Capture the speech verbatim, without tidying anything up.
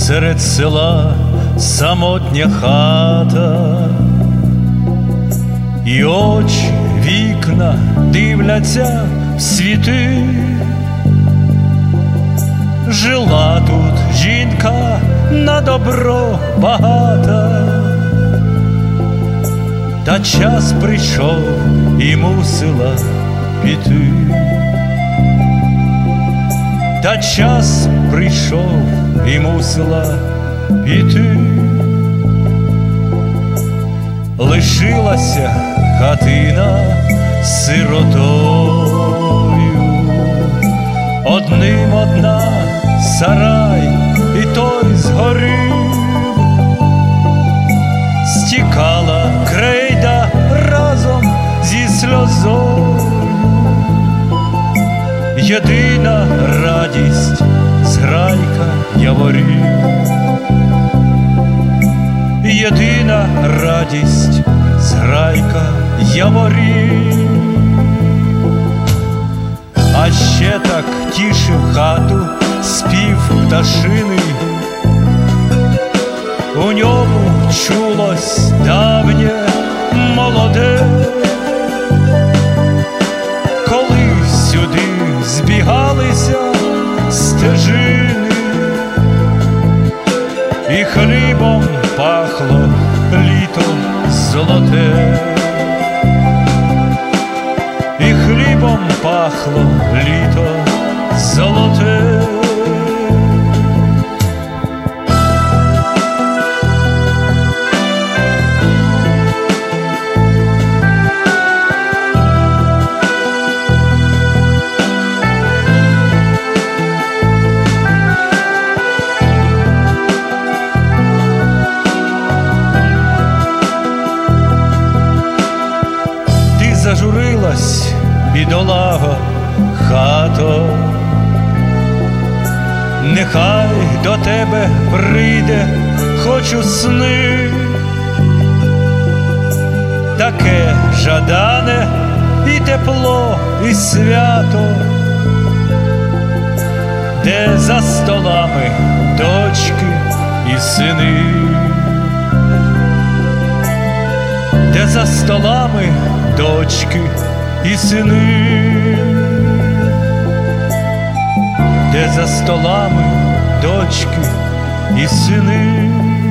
серед села самотня хата, і очі, вікна дивляться в світи. Жила тут жінка на добро багата, та час прийшов і мусила піти. Та час прийшов і мусила піти. Лишилася хатина сиротою, одним одна сарай, і той згорів. Стікала крейда разом зі сльозою, єдина радість зграйка яворів. Єдина радість зграйка яворів. А ще так тішив хату спів пташини, у ньому чулось давнє молоде. Коли сюди збігалися стежини, і хлібом пахло літо золоте, і хлібом пахло літо золоте. Зажурилась, бідолага, хато, нехай до тебе прийде хоч у сни, таке жадане і тепло, і свято, де за столами дочки і сини, де за столами дочки і сини, де за столами дочки і сини.